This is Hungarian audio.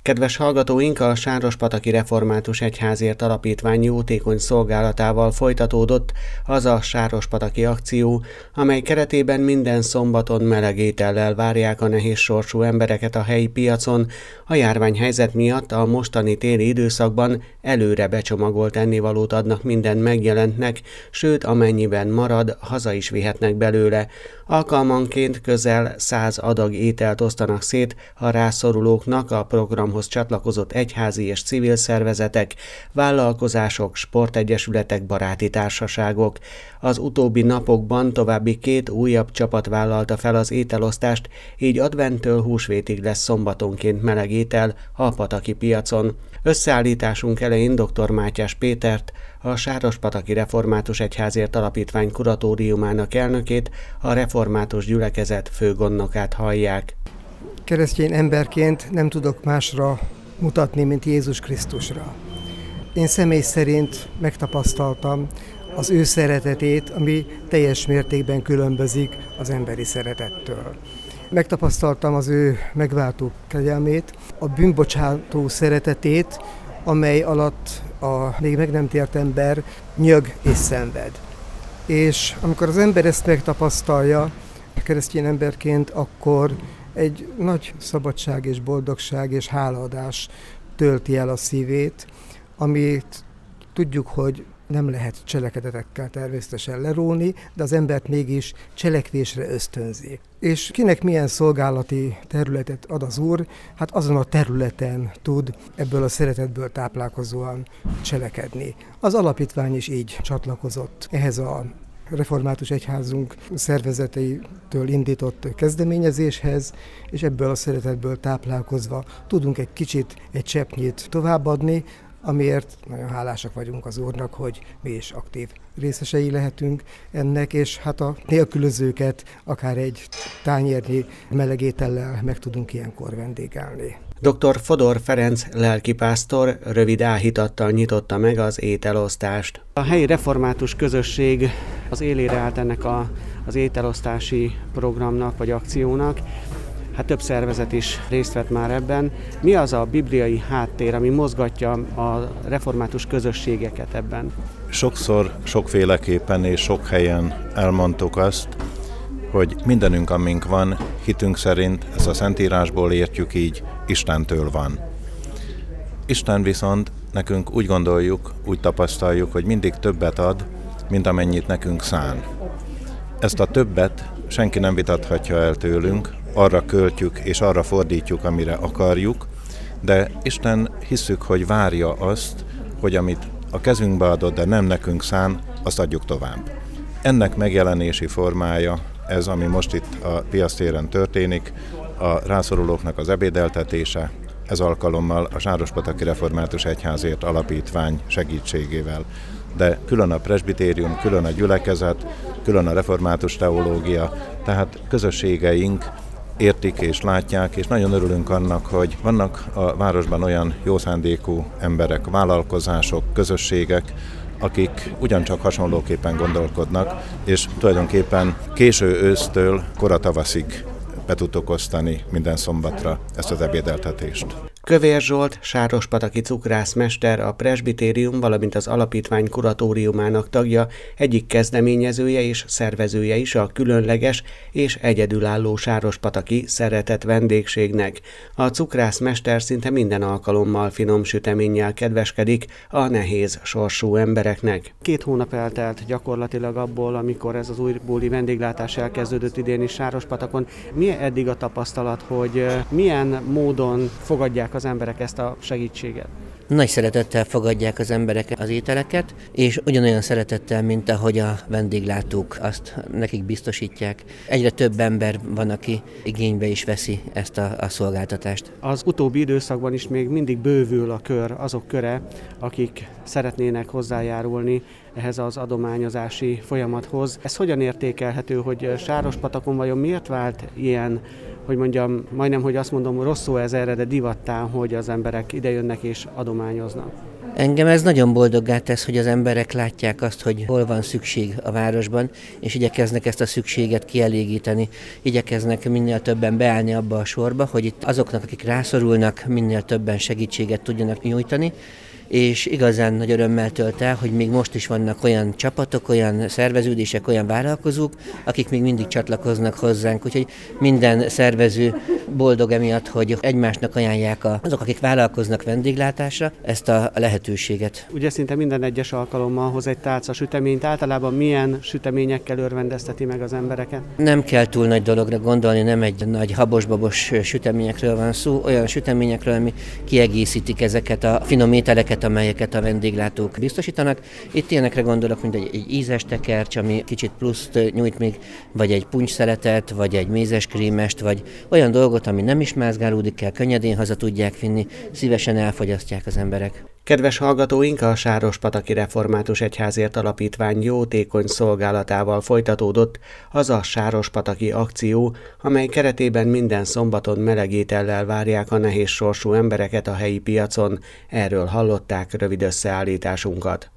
Kedves hallgatóink, a Sárospataki Református Egyházért Alapítvány jótékony szolgálatával folytatódott az a Sárospataki akció, amely keretében minden szombaton meleg étellel várják a nehéz sorsú embereket a helyi piacon. A járványhelyzet miatt a mostani téli időszakban előre becsomagolt ennivalót adnak minden megjelentnek, sőt amennyiben marad, haza is vihetnek belőle. Alkalmanként közel 100 adag ételt osztanak szét a rászorulóknak a programhoz csatlakozott egyházi és civil szervezetek, vállalkozások, sportegyesületek, baráti társaságok. Az utóbbi napokban további 2 újabb csapat vállalta fel az ételosztást, így adventtől húsvétig lesz szombatonként meleg étel a pataki piacon. Összeállításunk elején dr. Mátyás Pétert, a Sárospataki Református Egyházért Alapítvány kuratóriumának elnökét, a református gyülekezet főgondnokát hallják. Keresztény emberként nem tudok másra mutatni, mint Jézus Krisztusra. Én személy szerint megtapasztaltam az ő szeretetét, ami teljes mértékben különbözik az emberi szeretettől. Megtapasztaltam az ő megváltó kegyelmét, a bűnbocsátó szeretetét, amely alatt a még meg nem tért ember nyög és szenved. És amikor az ember ezt megtapasztalja keresztény emberként, akkor egy nagy szabadság és boldogság és hálaadás tölti el a szívét, amit tudjuk, hogy nem lehet cselekedetekkel természetesen leróni, de az embert mégis cselekvésre ösztönzi. És kinek milyen szolgálati területet ad az Úr, hát azon a területen tud ebből a szeretetből táplálkozóan cselekedni. Az alapítvány is így csatlakozott ehhez a Református Egyházunk szervezeteitől indított kezdeményezéshez, és ebből a szeretetből táplálkozva tudunk egy kicsit, egy cseppnyit továbbadni, amiért nagyon hálásak vagyunk az Úrnak, hogy mi is aktív részesei lehetünk ennek, és hát a nélkülözőket akár egy tányérnyi meleg étellel meg tudunk ilyenkor vendégelni. Dr. Fodor Ferenc lelkipásztor rövid áhítattal nyitotta meg az ételosztást. A helyi református közösség az élére állt ennek az ételosztási programnak vagy akciónak. Hát több szervezet is részt vett már ebben. Mi az a bibliai háttér, ami mozgatja a református közösségeket ebben? Sokszor, sokféleképpen és sok helyen elmondtuk azt, hogy mindenünk, amink van, hitünk szerint, ezt a Szentírásból értjük így, Istentől van. Isten viszont nekünk úgy gondoljuk, úgy tapasztaljuk, hogy mindig többet ad, mint amennyit nekünk szán. Ezt a többet senki nem vitathatja el tőlünk, arra költjük és arra fordítjuk, amire akarjuk, de Isten hisszük, hogy várja azt, hogy amit a kezünkbe adott, de nem nekünk szán, azt adjuk tovább. Ennek megjelenési formája ez, ami most itt a piactéren történik, a rászorulóknak az ebédeltetése, ez alkalommal a Sárospataki Református Egyházért Alapítvány segítségével. De külön a presbitérium, külön a gyülekezet, külön a református teológia, tehát közösségeink értik és látják, és nagyon örülünk annak, hogy vannak a városban olyan jó szándékú emberek, vállalkozások, közösségek, akik ugyancsak hasonlóképpen gondolkodnak, és tulajdonképpen késő ősztől kora tavaszig be tudtok osztani minden szombatra ezt az ebédeltetést. Kövér Zsolt, sárospataki cukrászmester, a presbitérium, valamint az alapítvány kuratóriumának tagja, egyik kezdeményezője és szervezője is a különleges és egyedülálló sárospataki szeretett vendégségnek. A cukrászmester szinte minden alkalommal finom süteménnyel kedveskedik a nehéz sorsú embereknek. 2 hónap eltelt gyakorlatilag abból, amikor ez az újbóli vendéglátás elkezdődött idén is Sárospatakon. Mi eddig a tapasztalat, hogy milyen módon fogadják az emberek ezt a segítséget? Nagy szeretettel fogadják az emberek az ételeket, és ugyanolyan szeretettel, mint ahogy a vendéglátók azt nekik biztosítják. Egyre több ember van, aki igénybe is veszi ezt a szolgáltatást. Az utóbbi időszakban is még mindig bővül a kör, azok köre, akik szeretnének hozzájárulni ehhez az adományozási folyamathoz. Ez hogyan értékelhető, hogy Sárospatakon vajon miért vált ilyen, hogy mondjam, majdnem, hogy azt mondom, rossz szó ez erre, de divattá, hogy az emberek idejönnek és adományozni adományoznak. Engem ez nagyon boldoggá tesz, hogy az emberek látják azt, hogy hol van szükség a városban, és igyekeznek ezt a szükséget kielégíteni. Igyekeznek minél többen beállni abba a sorba, hogy itt azoknak, akik rászorulnak, minél többen segítséget tudjanak nyújtani. És igazán nagy örömmel tölt el, hogy még most is vannak olyan csapatok, olyan szerveződések, olyan vállalkozók, akik még mindig csatlakoznak hozzánk. Úgyhogy minden szervező boldog emiatt, hogy egymásnak ajánlják azok, akik vállalkoznak vendéglátásra, ezt a lehetőséget. Ugye szinte minden egyes alkalommal hoz egy tálca süteményt. Általában milyen süteményekkel örvendezteti meg az embereket? Nem kell túl nagy dologra gondolni, nem egy nagy habos-babos süteményekről van szó, olyan süteményekről, ami kiegészítik ezeket a finom ételeket, amelyeket a vendéglátók biztosítanak. Itt ilyenekre gondolok, mint egy ízes tekercs, ami kicsit pluszt nyújt még, vagy egy puncsszeletet, vagy egy mézeskrémest, vagy olyan dolgot, ami nem is mázgálódik el, könnyedén haza tudják vinni, szívesen elfogyasztják az emberek. Kedves hallgatóink, a Sárospataki Református Egyházért Alapítvány jótékony szolgálatával folytatódott az a Sárospataki akció, amely keretében minden szombaton meleg étellel várják a nehéz sorsú embereket a helyi piacon. Erről hallották rövid összeállításunkat.